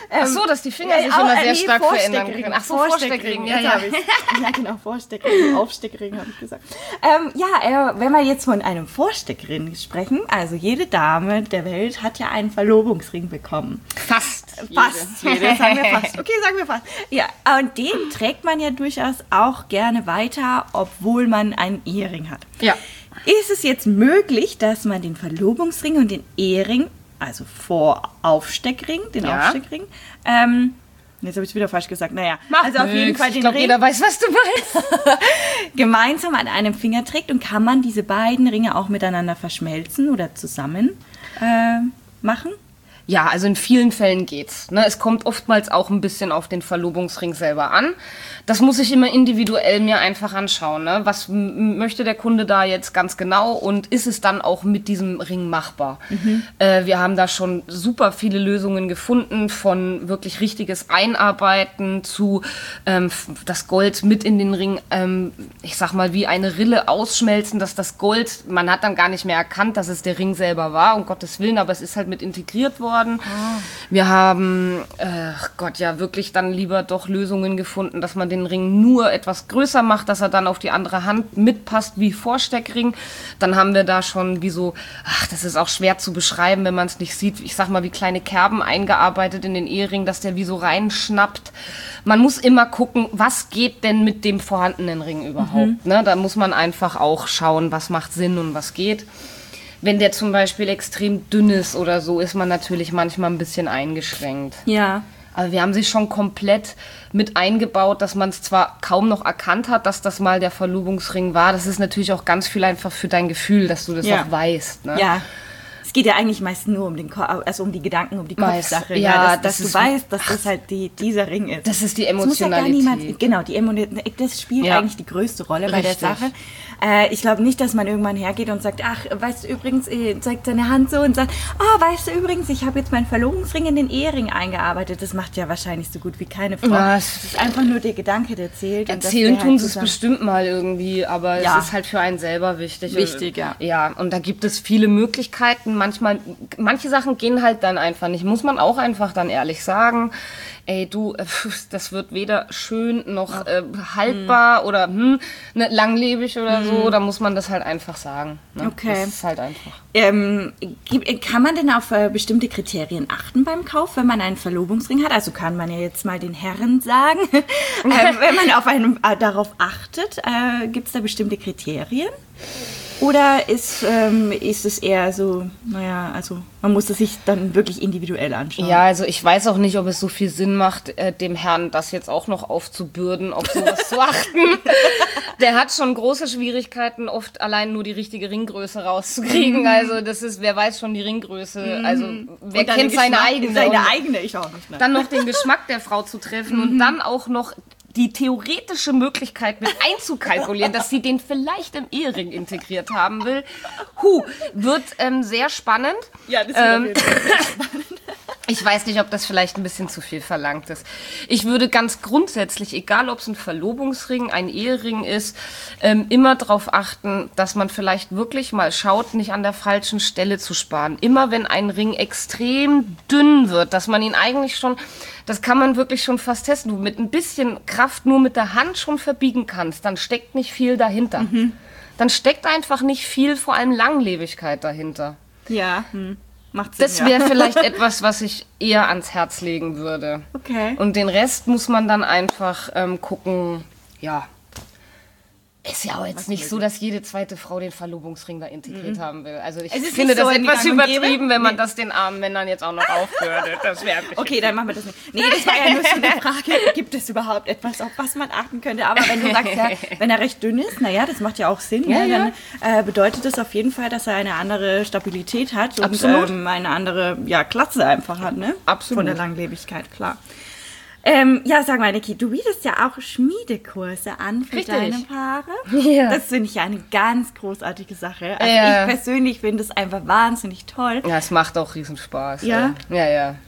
Speaker 2: Ach so, dass die Finger sich
Speaker 3: auch,
Speaker 2: immer
Speaker 3: äh,
Speaker 2: sehr
Speaker 3: nee,
Speaker 2: stark verändern
Speaker 3: Vorsteckring.
Speaker 2: können. Ach so,
Speaker 3: Vorsteckring,
Speaker 2: Vorsteckring. Ja,
Speaker 3: jetzt
Speaker 2: ja.
Speaker 3: hab ich's. Ja, genau, Vorsteckring, Aufsteckring habe ich gesagt. Ähm, ja, äh, wenn wir jetzt von einem Vorsteckring sprechen, also jede Dame der Welt hat ja einen Verlobungsring bekommen.
Speaker 2: Fast.
Speaker 3: Fast jede, sagen wir fast. Okay, sagen wir fast. Ja, und den trägt man ja durchaus auch gerne weiter, obwohl man einen Ehering hat.
Speaker 2: Ja.
Speaker 3: Ist es jetzt möglich, dass man den Verlobungsring und den Ehering, also vor Aufsteckring, den
Speaker 2: Ja.
Speaker 3: Aufsteckring, ähm, jetzt habe ich es wieder falsch gesagt, naja,
Speaker 2: Macht
Speaker 3: also auf jeden
Speaker 2: nix.
Speaker 3: Fall
Speaker 2: Ich
Speaker 3: den
Speaker 2: glaube,
Speaker 3: Ring
Speaker 2: jeder weiß, was du meinst.
Speaker 3: gemeinsam an einem Finger trägt und kann man diese beiden Ringe auch miteinander verschmelzen oder zusammen äh, machen?
Speaker 2: Ja, also in vielen Fällen geht's. Ne? Es kommt oftmals auch ein bisschen auf den Verlobungsring selber an. Das muss ich immer individuell mir einfach anschauen. Ne? Was m- möchte der Kunde da jetzt ganz genau und ist es dann auch mit diesem Ring machbar? Mhm. Äh, wir haben da schon super viele Lösungen gefunden, von wirklich richtiges Einarbeiten zu ähm, f- das Gold mit in den Ring, ähm, ich sag mal, wie eine Rille ausschmelzen, dass das Gold, man hat dann gar nicht mehr erkannt, dass es der Ring selber war, um Gottes Willen, aber es ist halt mit integriert worden. Oh. Wir haben, äh, Gott, ja wirklich dann lieber doch Lösungen gefunden, dass man den Ring nur etwas größer macht, dass er dann auf die andere Hand mitpasst wie Vorsteckring. Dann haben wir da schon wie so, ach, das ist auch schwer zu beschreiben, wenn man es nicht sieht, ich sag mal wie kleine Kerben eingearbeitet in den Ehering, dass der wie so reinschnappt. Man muss immer gucken, was geht denn mit dem vorhandenen Ring überhaupt. Mhm. Ne? Da muss man einfach auch schauen, was macht Sinn und was geht. Wenn der zum Beispiel extrem dünn ist oder so, ist man natürlich manchmal ein bisschen eingeschränkt.
Speaker 3: Ja.
Speaker 2: Aber wir haben sie schon komplett mit eingebaut, dass man es zwar kaum noch erkannt hat, dass das mal der Verlobungsring war. Das ist natürlich auch ganz viel einfach für dein Gefühl, dass du das
Speaker 3: Ja.
Speaker 2: auch weißt. Ne?
Speaker 3: Ja. Es geht ja eigentlich meist nur um den Ko- also um die Gedanken, um die
Speaker 2: Meist.
Speaker 3: Kopfsache.
Speaker 2: Ja,
Speaker 3: dass,
Speaker 2: das
Speaker 3: dass
Speaker 2: ist-
Speaker 3: du weißt, dass das halt die, dieser Ring ist.
Speaker 2: Das ist die
Speaker 3: Das muss ja gar
Speaker 2: Emotionalität.
Speaker 3: niemand, genau, die Emotionalität, das spielt
Speaker 2: Ja.
Speaker 3: eigentlich die größte Rolle bei der
Speaker 2: Richtig.
Speaker 3: Sache. Äh, ich glaube nicht, dass man irgendwann hergeht und sagt, ach, weißt du übrigens, äh, zeigt seine Hand so und sagt, ah, weißt du übrigens, ich habe jetzt meinen Verlobungsring in den Ehering eingearbeitet. Das macht ja wahrscheinlich so gut wie keine Frau.
Speaker 2: Ja,
Speaker 3: Es ist einfach nur der Gedanke, der zählt. und dass
Speaker 2: Erzählen
Speaker 3: der
Speaker 2: tun
Speaker 3: halt
Speaker 2: sie es
Speaker 3: zusammen-
Speaker 2: bestimmt mal irgendwie, aber
Speaker 3: Ja.
Speaker 2: es ist halt für einen selber wichtig.
Speaker 3: Wichtig, ja.
Speaker 2: Ja, und da gibt es viele Möglichkeiten. Manchmal, manche Sachen gehen halt dann einfach nicht. Muss man auch einfach dann ehrlich sagen. Ey, du, äh, das wird weder schön noch äh, haltbar
Speaker 3: Hm.
Speaker 2: oder hm, ne, langlebig oder so. Da muss man das halt einfach sagen. Ne?
Speaker 3: Okay.
Speaker 2: Das ist halt einfach.
Speaker 3: Ähm, gibt- kann man denn auf äh, bestimmte Kriterien achten beim Kauf, wenn man einen Verlobungsring hat? Also kann man ja jetzt mal den Herren sagen, äh, wenn man auf einen, äh, darauf achtet, äh, gibt es da bestimmte Kriterien? Oder ist, ähm, ist es eher so, naja, also man muss es sich dann wirklich individuell anschauen?
Speaker 2: Ja, also ich weiß auch nicht, ob es so viel Sinn macht, äh, dem Herrn das jetzt auch noch aufzubürden, auf sowas zu achten. Der hat schon große Schwierigkeiten, oft allein nur die richtige Ringgröße rauszukriegen. Also das ist, wer weiß schon die Ringgröße. Also wer
Speaker 3: Und dann
Speaker 2: kennt
Speaker 3: den
Speaker 2: seine
Speaker 3: Geschmack-
Speaker 2: eigene.
Speaker 3: Seine
Speaker 2: Und
Speaker 3: eigene, ich auch nicht. Ne?
Speaker 2: dann noch den Geschmack der Frau zu treffen und dann auch noch die theoretische Möglichkeit mit einzukalkulieren, dass sie den vielleicht im Ehering integriert haben will. Huh, wird ähm, sehr spannend.
Speaker 3: Ja, das
Speaker 2: Ähm,
Speaker 3: wird auf jeden Fall.
Speaker 2: Ich weiß nicht, ob das vielleicht ein bisschen zu viel verlangt ist. Ich würde ganz grundsätzlich, egal ob es ein Verlobungsring, ein Ehering ist, ähm, immer darauf achten, dass man vielleicht wirklich mal schaut, nicht an der falschen Stelle zu sparen. Immer wenn ein Ring extrem dünn wird, dass man ihn eigentlich schon, das kann man wirklich schon fast testen, du mit ein bisschen Kraft nur mit der Hand schon verbiegen kannst, dann steckt nicht viel dahinter.
Speaker 3: Mhm.
Speaker 2: Dann steckt einfach nicht viel, vor allem Langlebigkeit dahinter.
Speaker 3: Ja, hm. Macht Sinn,
Speaker 2: Das
Speaker 3: ja.
Speaker 2: wäre vielleicht etwas, was ich eher ans Herz legen würde.
Speaker 3: Okay.
Speaker 2: Und den Rest muss man dann einfach ähm, gucken, ja. Ist ja auch jetzt nicht so, dass jede zweite Frau den Verlobungsring da integriert haben will. Also ich
Speaker 3: Es ist
Speaker 2: finde
Speaker 3: nicht so
Speaker 2: das
Speaker 3: in
Speaker 2: etwas
Speaker 3: Gang und Gäbe.
Speaker 2: übertrieben, wenn man
Speaker 3: Nee.
Speaker 2: das den armen Männern jetzt auch noch aufbürdet. Das wäre ein bisschen
Speaker 3: Okay, dann machen wir das nicht. Nee, das war ja nur so eine Frage, gibt es überhaupt etwas, auf was man achten könnte? Aber wenn du sagst, ja, wenn er recht dünn ist, naja, das macht ja auch Sinn.
Speaker 2: Ja,
Speaker 3: ne? Dann äh, bedeutet das auf jeden Fall, dass er eine andere Stabilität hat und
Speaker 2: Absolut.
Speaker 3: ähm, eine andere ja, Klasse einfach hat, ne?
Speaker 2: Absolut.
Speaker 3: Von der Langlebigkeit, klar. Ähm, ja, sag mal, Niki, du bietest ja auch Schmiedekurse an für
Speaker 2: Richtig.
Speaker 3: deine Paare.
Speaker 2: Ja.
Speaker 3: Das finde ich ja eine ganz großartige Sache. Also
Speaker 2: Ja.
Speaker 3: ich persönlich finde es einfach wahnsinnig toll.
Speaker 2: Ja, es macht auch riesen Spaß.
Speaker 3: Ja?
Speaker 2: ey. Ja, ja.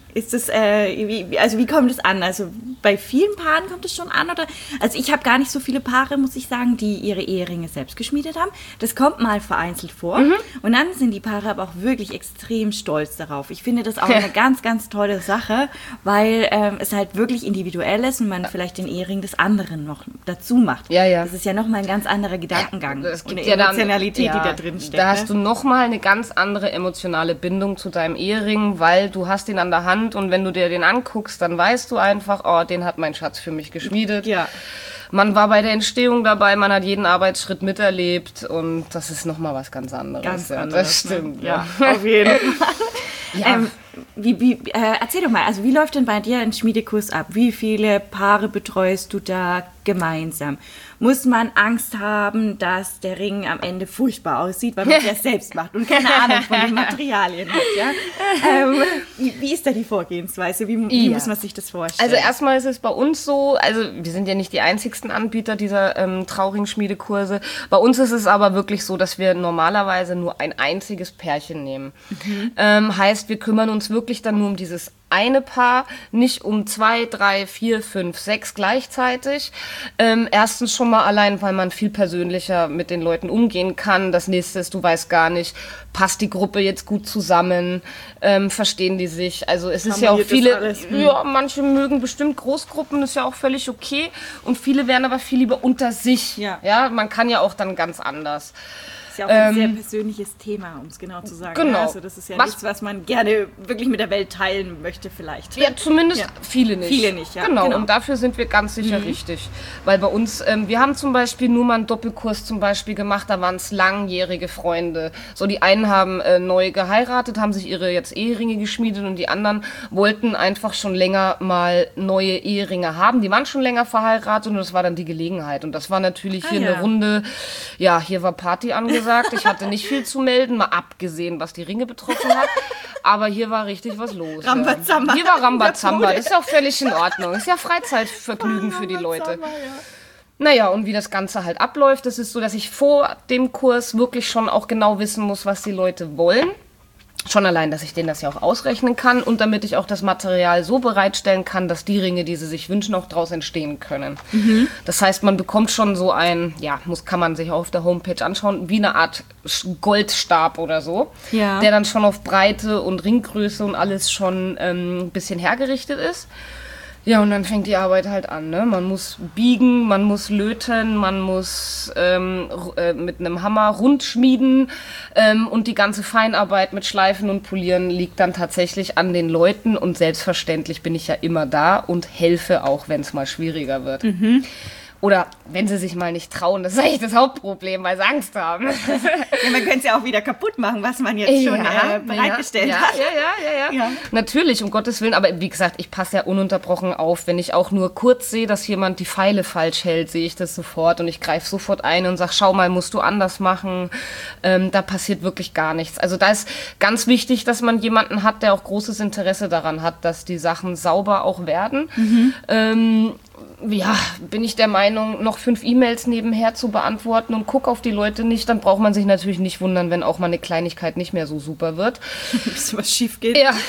Speaker 3: Ist das, äh, wie, also wie kommt es an? Also bei vielen Paaren kommt es schon an, oder? Also ich habe gar nicht so viele Paare, muss ich sagen, die ihre Eheringe selbst geschmiedet haben. Das kommt mal vereinzelt vor. Mhm. Und dann sind die Paare aber auch wirklich extrem stolz darauf. Ich finde das auch eine ganz, ganz tolle Sache, weil ähm, es halt wirklich individuell ist und man vielleicht den Ehering des anderen noch dazu macht.
Speaker 2: Ja, ja.
Speaker 3: Das ist ja nochmal ein ganz anderer Gedankengang.
Speaker 2: Ja, es gibt
Speaker 3: und eine
Speaker 2: ja dann,
Speaker 3: Emotionalität,
Speaker 2: ja,
Speaker 3: die da drin steckt.
Speaker 2: Da hast
Speaker 3: ne?
Speaker 2: du nochmal eine ganz andere emotionale Bindung zu deinem Ehering, weil du hast ihn an der Hand und wenn du dir den anguckst, dann weißt du einfach, oh, den hat mein Schatz für mich geschmiedet.
Speaker 3: Ja.
Speaker 2: Man war bei der Entstehung dabei, man hat jeden Arbeitsschritt miterlebt und das ist nochmal was ganz anderes.
Speaker 3: Ganz
Speaker 2: ja,
Speaker 3: anderes,
Speaker 2: das stimmt.
Speaker 3: Ne? Ja, auf jeden Fall.
Speaker 2: Ja.
Speaker 3: Ähm, wie, wie, äh, erzähl doch mal, also wie läuft denn bei dir ein Schmiedekurs ab? Wie viele Paare betreust du da gemeinsam? Muss man Angst haben, dass der Ring am Ende furchtbar aussieht, weil man es ja selbst macht und keine Ahnung von den Materialien hat? Ja? Ähm, wie, wie ist da die Vorgehensweise? Wie, wie
Speaker 2: Ja.
Speaker 3: muss man sich das vorstellen?
Speaker 2: Also erstmal ist es bei uns so, also wir sind ja nicht die einzigsten Anbieter dieser ähm, Trauring-Schmiedekurse. Bei uns ist es aber wirklich so, dass wir normalerweise nur ein einziges Pärchen nehmen. Mhm. Ähm, heißt, wir kümmern uns wirklich dann nur um dieses eine Paar, nicht um zwei, drei, vier, fünf, sechs gleichzeitig. Ähm, erstens schon mal allein, weil man viel persönlicher mit den Leuten umgehen kann. Das nächste ist, du weißt gar nicht, passt die Gruppe jetzt gut zusammen, ähm, verstehen die sich. Also es ist ja auch viele,
Speaker 3: alles, hm.
Speaker 2: ja, manche mögen bestimmt Großgruppen, ist ja auch völlig okay. Und viele wären aber viel lieber unter sich.
Speaker 3: Ja.
Speaker 2: Ja, man kann ja auch dann ganz anders.
Speaker 3: Das ist ja auch ein
Speaker 2: Ähm,
Speaker 3: sehr persönliches Thema, um es genau zu sagen.
Speaker 2: genau.
Speaker 3: Ne? Also das ist ja
Speaker 2: Was-
Speaker 3: nichts, was man gerne wirklich mit der Welt teilen möchte vielleicht.
Speaker 2: Ja, zumindest
Speaker 3: Ja.
Speaker 2: viele nicht.
Speaker 3: Viele nicht, ja.
Speaker 2: Genau,
Speaker 3: Genau.
Speaker 2: und dafür sind wir ganz sicher richtig. Weil bei uns, ähm, wir haben zum Beispiel nur mal einen Doppelkurs zum Beispiel gemacht, da waren es langjährige Freunde. So, die einen haben äh, neu geheiratet, haben sich ihre jetzt Eheringe geschmiedet und die anderen wollten einfach schon länger mal neue Eheringe haben. Die waren schon länger verheiratet und das war dann die Gelegenheit. Und das war natürlich
Speaker 3: Ah,
Speaker 2: hier
Speaker 3: ja.
Speaker 2: eine Runde, ja, hier war Party angesagt. Ich hatte nicht viel zu melden, mal abgesehen, was die Ringe betroffen hat. Aber hier war richtig was los.
Speaker 3: Rambazamba.
Speaker 2: Ja. Hier war Rambazamba.
Speaker 3: Der
Speaker 2: Das ist ja auch völlig in Ordnung. Das ist ja Freizeitvergnügen für die Leute.
Speaker 3: Rambazamba, ja.
Speaker 2: Naja, und wie das Ganze halt abläuft, das ist so, dass ich vor dem Kurs wirklich schon auch genau wissen muss, was die Leute wollen. Schon allein, dass ich denen das ja auch ausrechnen kann und damit ich auch das Material so bereitstellen kann, dass die Ringe, die sie sich wünschen, auch daraus entstehen können. Mhm. Das heißt, man bekommt schon so ein, ja, muss, kann man sich auch auf der Homepage anschauen, wie eine Art Sch- Goldstab oder so,
Speaker 3: Ja.
Speaker 2: der dann schon auf Breite und Ringgröße und alles schon ähm, ein bisschen hergerichtet ist. Ja, und dann fängt die Arbeit halt an, ne? Man muss biegen, man muss löten, man muss ähm, r- äh, mit einem Hammer rund schmieden ähm, und die ganze Feinarbeit mit Schleifen und Polieren liegt dann tatsächlich an den Leuten und selbstverständlich bin ich ja immer da und helfe auch, wenn es mal schwieriger wird. Mhm. Oder wenn sie sich mal nicht trauen, das ist eigentlich das Hauptproblem, weil sie Angst haben.
Speaker 3: Ja, man könnte es ja auch wieder kaputt machen, was man jetzt schon äh, bereitgestellt
Speaker 2: ja,
Speaker 3: hat.
Speaker 2: Ja, ja, ja, ja,
Speaker 3: Ja.
Speaker 2: Natürlich, um Gottes Willen. Aber wie gesagt, ich passe ja ununterbrochen auf. Wenn ich auch nur kurz sehe, dass jemand die Pfeile falsch hält, sehe ich das sofort. Und ich greife sofort ein und sage, schau mal, musst du anders machen. Ähm, da passiert wirklich gar nichts. Also da ist ganz wichtig, dass man jemanden hat, der auch großes Interesse daran hat, dass die Sachen sauber auch werden. Mhm. Ähm, ja, bin ich der Meinung, noch fünf E-Mails nebenher zu beantworten und guck auf die Leute nicht, dann braucht man sich natürlich nicht wundern, wenn auch mal eine Kleinigkeit nicht mehr so super wird.
Speaker 3: Bis was schief geht.
Speaker 2: Ja,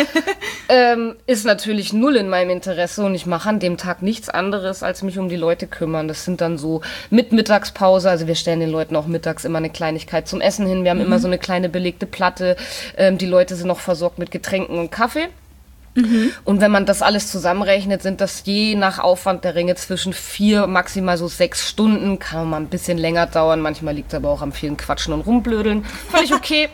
Speaker 2: ähm, ist natürlich null in meinem Interesse und ich mache an dem Tag nichts anderes, als mich um die Leute kümmern. Das sind dann so mit Mittagspause, also wir stellen den Leuten auch mittags immer eine Kleinigkeit zum Essen hin. Wir haben mhm. immer so eine kleine belegte Platte. Ähm, die Leute sind noch versorgt mit Getränken und Kaffee. Mhm. Und wenn man das alles zusammenrechnet, sind das je nach Aufwand der Ringe zwischen vier, maximal so sechs Stunden. Kann auch mal ein bisschen länger dauern. Manchmal liegt es aber auch am vielen Quatschen und Rumblödeln. Völlig okay.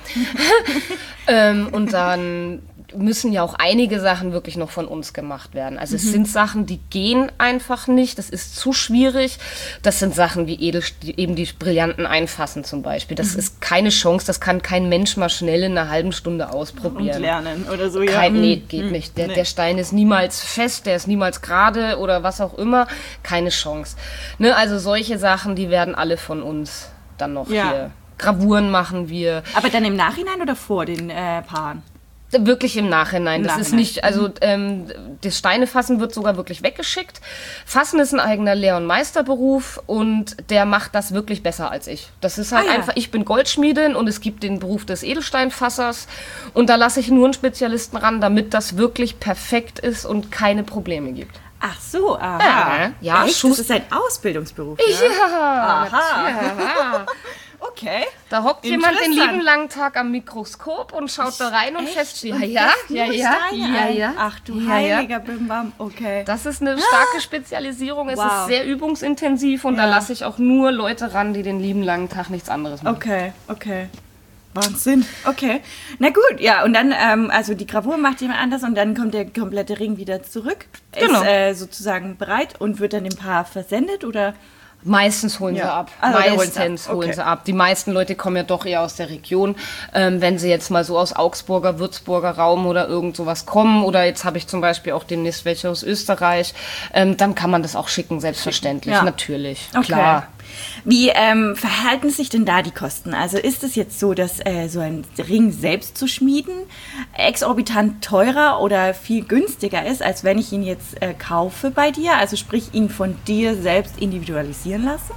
Speaker 2: ähm, und dann müssen ja auch einige Sachen wirklich noch von uns gemacht werden. Also es mhm. sind Sachen, die gehen einfach nicht. Das ist zu schwierig. Das sind Sachen wie Edel, eben die Brillanten einfassen zum Beispiel. Das mhm. ist keine Chance. Das kann kein Mensch mal schnell in einer halben Stunde ausprobieren.
Speaker 3: Und lernen oder so. Ja.
Speaker 2: Kein, nee, geht
Speaker 3: mhm.
Speaker 2: nicht. Der,
Speaker 3: nee.
Speaker 2: der Stein ist niemals fest, der ist niemals gerade oder was auch immer. Keine Chance. Ne? Also solche Sachen, die werden alle von uns dann noch
Speaker 3: ja.
Speaker 2: hier. Gravuren machen wir.
Speaker 3: Aber dann im Nachhinein oder vor den äh, Paaren?
Speaker 2: Wirklich im Nachhinein.
Speaker 3: Im
Speaker 2: Das ist
Speaker 3: Nachhinein.
Speaker 2: nicht, also ähm, das Steinefassen wird sogar wirklich weggeschickt. Fassen ist ein eigener Lehr- und Meisterberuf und der macht das wirklich besser als ich. Das ist halt
Speaker 3: Ah, ja.
Speaker 2: einfach, ich bin Goldschmiedin und es gibt den Beruf des Edelsteinfassers und da lasse ich nur einen Spezialisten ran, damit das wirklich perfekt ist und keine Probleme gibt.
Speaker 3: Ach so, aha.
Speaker 2: Ja, ja,
Speaker 3: Echt?
Speaker 2: Schuss-
Speaker 3: Das ist ein Ausbildungsberuf, ne?
Speaker 2: Ja,
Speaker 3: Aha.
Speaker 2: ja.
Speaker 3: Okay.
Speaker 2: Da hockt jemand den
Speaker 3: Interessant.
Speaker 2: lieben langen Tag am Mikroskop und schaut da rein und feststellt,
Speaker 3: Und
Speaker 2: ja,
Speaker 3: das
Speaker 2: ja,
Speaker 3: nur
Speaker 2: ja,
Speaker 3: Steine
Speaker 2: ja,
Speaker 3: ein?
Speaker 2: ja.
Speaker 3: Ach du
Speaker 2: Ja, ja.
Speaker 3: heiliger Bimbam, okay.
Speaker 2: Das ist eine starke Spezialisierung. Es
Speaker 3: Wow.
Speaker 2: ist sehr übungsintensiv und da
Speaker 3: Ja.
Speaker 2: lasse ich auch nur Leute ran, die den lieben langen Tag nichts anderes machen.
Speaker 3: Okay, okay. Wahnsinn. Okay. Na gut, ja, und dann, ähm, also die Gravur macht jemand anders und dann kommt der komplette Ring wieder zurück.
Speaker 2: Genau.
Speaker 3: Ist äh, sozusagen bereit und wird dann dem Paar versendet oder?
Speaker 2: Meistens holen
Speaker 3: Ja.
Speaker 2: sie ab.
Speaker 3: Also, da holen sie
Speaker 2: Meistens
Speaker 3: ab.
Speaker 2: holen
Speaker 3: Okay.
Speaker 2: sie ab. Die meisten Leute kommen ja doch eher aus der Region. Ähm, wenn sie jetzt mal so aus Augsburger, Würzburger Raum oder irgend sowas kommen, oder jetzt habe ich zum Beispiel auch demnächst welche aus Österreich, ähm, dann kann man das auch schicken, selbstverständlich.
Speaker 3: Ja.
Speaker 2: Natürlich,
Speaker 3: Okay.
Speaker 2: klar.
Speaker 3: Wie ähm, verhalten sich denn da die Kosten? Also ist es jetzt so, dass äh, so ein Ring selbst zu schmieden exorbitant teurer oder viel günstiger ist, als wenn ich ihn jetzt äh, kaufe bei dir? Also sprich, ihn von dir selbst individualisieren lasse?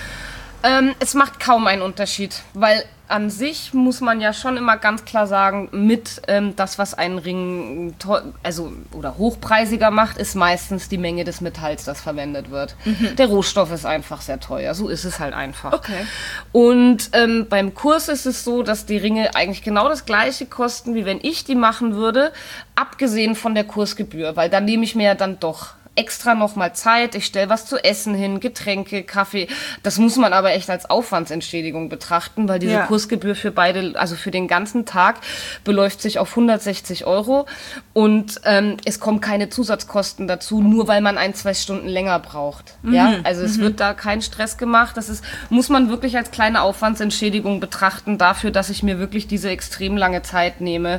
Speaker 2: Ähm, es macht kaum einen Unterschied, weil an sich muss man ja schon immer ganz klar sagen, mit ähm, das, was einen Ring teu- also oder hochpreisiger macht, ist meistens die Menge des Metalls, das verwendet wird. Der Rohstoff ist einfach sehr teuer, so ist es halt einfach.
Speaker 3: Okay.
Speaker 2: Und ähm, beim Kurs ist es so, dass die Ringe eigentlich genau das gleiche kosten, wie wenn ich die machen würde, abgesehen von der Kursgebühr, weil da nehme ich mir ja dann doch extra nochmal Zeit, ich stelle was zu essen hin, Getränke, Kaffee. Das muss man aber echt als Aufwandsentschädigung betrachten, weil diese
Speaker 3: Ja.
Speaker 2: Kursgebühr für beide, also für den ganzen Tag, beläuft sich auf hundertsechzig Euro und ähm, es kommen keine Zusatzkosten dazu, nur weil man ein, zwei Stunden länger braucht. Ja, also es wird da kein Stress gemacht. Das ist, muss man wirklich als kleine Aufwandsentschädigung betrachten dafür, dass ich mir wirklich diese extrem lange Zeit nehme.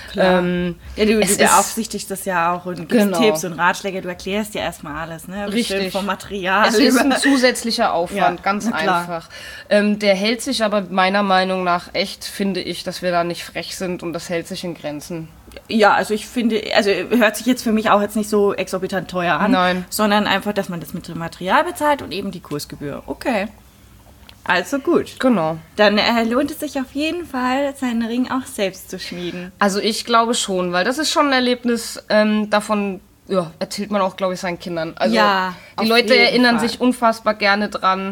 Speaker 2: Ähm,
Speaker 3: Ja, du,
Speaker 2: es
Speaker 3: du
Speaker 2: ist-
Speaker 3: beaufsichtigst das ja auch und gibst
Speaker 2: Genau.
Speaker 3: Tipps und Ratschläge, du erklärst dir erstmal alles, ne? Bestimmt
Speaker 2: Richtig.
Speaker 3: vom Material.
Speaker 2: Es ist
Speaker 3: über-
Speaker 2: ein zusätzlicher Aufwand,
Speaker 3: Ja,
Speaker 2: ganz
Speaker 3: na klar.
Speaker 2: einfach. Ähm, der hält sich aber meiner Meinung nach echt, finde ich, dass wir da nicht frech sind und das hält sich in Grenzen.
Speaker 3: Ja, also ich finde, also hört sich jetzt für mich auch jetzt nicht so exorbitant teuer an,
Speaker 2: Nein.
Speaker 3: sondern einfach, dass man das mit dem Material bezahlt und eben die Kursgebühr. Okay. Also gut.
Speaker 2: Genau.
Speaker 3: Dann äh, lohnt es sich auf jeden Fall, seinen Ring auch selbst zu schmieden.
Speaker 2: Also ich glaube schon, weil das ist schon ein Erlebnis, ähm, davon ja, erzählt man auch, glaube ich, seinen Kindern. Also
Speaker 3: Ja,
Speaker 2: die
Speaker 3: auf
Speaker 2: Leute
Speaker 3: jeden
Speaker 2: erinnern
Speaker 3: Fall.
Speaker 2: sich unfassbar gerne dran.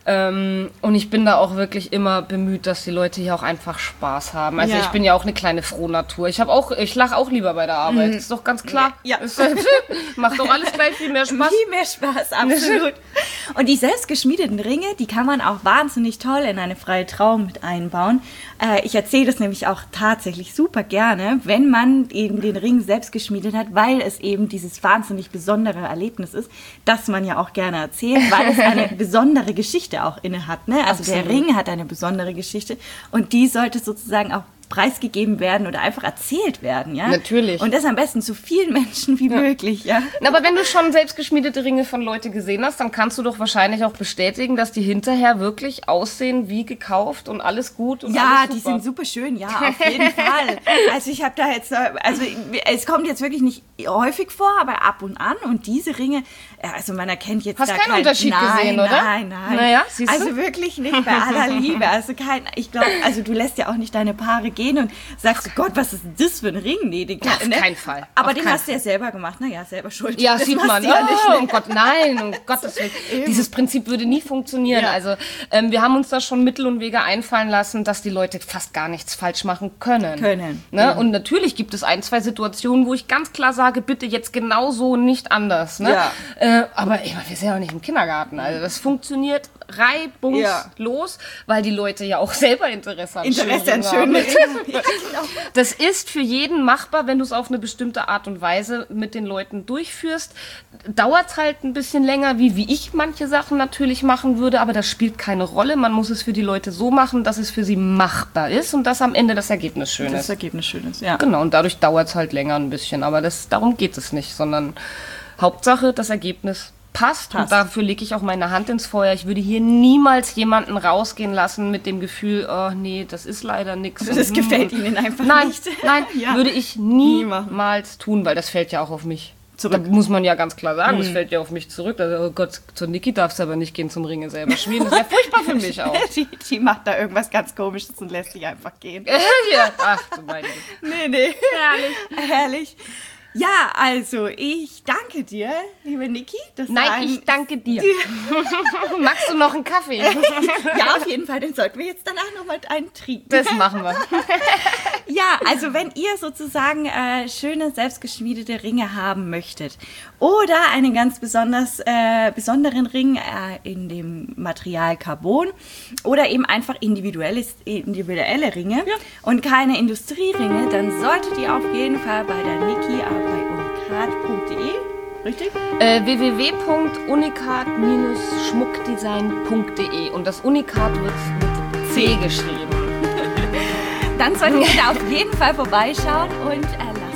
Speaker 2: Ähm, und ich bin da auch wirklich immer bemüht, dass die Leute hier auch einfach Spaß haben. Also
Speaker 3: Ja.
Speaker 2: ich bin ja auch eine kleine Frohnatur. Ich habe auch, ich lache auch lieber bei der Arbeit. Ist doch ganz klar.
Speaker 3: Ja.
Speaker 2: Ist, macht doch alles gleich viel mehr Spaß.
Speaker 3: Viel mehr Spaß, absolut. Und die selbst geschmiedeten Ringe, die kann man auch wahnsinnig toll in eine freie Trauung mit einbauen. Äh, ich erzähle das nämlich auch tatsächlich super gerne, wenn man eben den Ring selbst geschmiedet hat, weil es eben dieses wahnsinnig besondere Erlebnis ist, das man ja auch gerne erzählt, weil es eine besondere Geschichte auch inne hat. Ne? Also der
Speaker 2: Absolut.
Speaker 3: Ring hat eine besondere Geschichte und die sollte sozusagen auch preisgegeben werden oder einfach erzählt werden. Ja?
Speaker 2: Natürlich.
Speaker 3: Und das am besten zu vielen Menschen wie möglich. Ja?
Speaker 2: Na, aber wenn du schon selbstgeschmiedete Ringe von Leuten gesehen hast, dann kannst du doch wahrscheinlich auch bestätigen, dass die hinterher wirklich aussehen wie gekauft und alles gut und
Speaker 3: Ja,
Speaker 2: alles
Speaker 3: die
Speaker 2: super.
Speaker 3: sind super schön, ja, auf jeden Fall. Also ich habe da jetzt, äh, also es kommt jetzt wirklich nicht häufig vor, aber ab und an und diese Ringe, äh, also man erkennt jetzt
Speaker 2: Hast
Speaker 3: da
Speaker 2: keinen
Speaker 3: kein,
Speaker 2: Unterschied
Speaker 3: nein,
Speaker 2: gesehen, oder?
Speaker 3: Nein, nein,
Speaker 2: Naja, siehst du?
Speaker 3: Also wirklich nicht bei aller Liebe, also kein, ich glaube, also du lässt ja auch nicht deine Paare gehen und sagst, Gott, was ist das für ein Ring? Nee, den
Speaker 2: Auf keinen Fall.
Speaker 3: Aber
Speaker 2: Auf
Speaker 3: den
Speaker 2: keinen
Speaker 3: hast du ja selber gemacht, naja, selber schuld.
Speaker 2: Ja,
Speaker 3: Das
Speaker 2: sieht
Speaker 3: machst
Speaker 2: man.
Speaker 3: du ja
Speaker 2: Oh,
Speaker 3: nicht, ne?
Speaker 2: um Gott, nein, um Gottes Willen. Dieses Prinzip würde nie funktionieren.
Speaker 3: Ja.
Speaker 2: Also ähm, wir haben uns da schon Mittel und Wege einfallen lassen, dass die Leute fast gar nichts falsch machen können.
Speaker 3: Können.
Speaker 2: Ne? Und natürlich gibt es ein, zwei Situationen, wo ich ganz klar sage, bitte jetzt genau so, nicht anders. Ne?
Speaker 3: Ja.
Speaker 2: Äh, aber ich meine, wir sind ja auch nicht im Kindergarten. Also das funktioniert reibungslos, weil die Leute ja auch selber Interesse an
Speaker 3: Interesse an
Speaker 2: schönen
Speaker 3: schönen
Speaker 2: Ringen haben.
Speaker 3: Ringen. Ja, genau.
Speaker 2: Das ist für jeden machbar, wenn du es auf eine bestimmte Art und Weise mit den Leuten durchführst. Dauert halt ein bisschen länger, wie, wie ich manche Sachen natürlich machen würde, aber das spielt keine Rolle. Man muss es für die Leute so machen, dass es für sie machbar ist und dass am Ende das Ergebnis schön
Speaker 3: Das
Speaker 2: ist.
Speaker 3: Ergebnis schön ist, ja.
Speaker 2: Genau, und dadurch dauert es halt länger ein bisschen, aber das, darum geht es nicht, sondern Hauptsache, das Ergebnis passt.
Speaker 3: Passt.
Speaker 2: Und dafür lege ich auch meine Hand ins Feuer. Ich würde hier niemals jemanden rausgehen lassen mit dem Gefühl, oh nee, das ist leider nichts.
Speaker 3: Das gefällt Ihnen einfach
Speaker 2: nein,
Speaker 3: nicht.
Speaker 2: Nein,
Speaker 3: Ja.
Speaker 2: würde ich
Speaker 3: Nie machen.
Speaker 2: niemals tun, weil das fällt ja auch auf mich.
Speaker 3: Zurück.
Speaker 2: Da muss man ja ganz klar sagen, das fällt ja auf mich zurück. Also, oh Gott, zur Niki darfst du aber nicht gehen zum Ringe selber schmieden. Das wäre furchtbar für mich auch.
Speaker 3: Die, die macht da irgendwas ganz Komisches und lässt sich einfach gehen.
Speaker 2: ja. Ach, du meine Güte.
Speaker 3: Nee, nee. Herrlich. Herrlich. Ja, also ich danke dir, liebe Niki. Das war
Speaker 2: Nein,
Speaker 3: ein-
Speaker 2: ich danke dir. Magst du noch einen Kaffee?
Speaker 3: Ja, auf jeden Fall, den sollten wir jetzt danach noch mal einen trinken.
Speaker 2: Das machen wir.
Speaker 3: Ja, also wenn ihr sozusagen äh, schöne, selbstgeschmiedete Ringe haben möchtet oder einen ganz besonders äh, besonderen Ring äh, in dem Material Carbon oder eben einfach individuelles, individuelle Ringe und keine Industrieringe, dann solltet ihr auf jeden Fall bei der Niki äh, bei unikat punkt de, richtig?
Speaker 2: Äh, w w w punkt unikat schmuckdesign punkt de und das Unikat wird mit C geschrieben.
Speaker 3: Dann solltet ihr da auf jeden Fall vorbeischauen und äh,